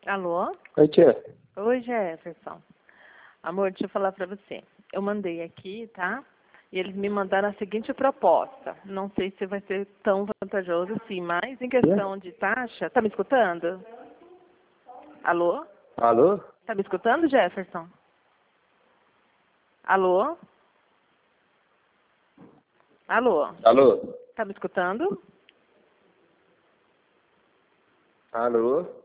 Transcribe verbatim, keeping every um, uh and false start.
Alô? Oi, tia. Oi, Jefferson. Amor, deixa eu falar pra você. Eu mandei aqui, tá? E eles me mandaram a seguinte proposta. Não sei se vai ser tão vantajoso assim, mas em questão de taxa... Tá me escutando? Alô? Alô? Tá me escutando, Jefferson? Alô? Alô? Alô? Tá me escutando? Alô?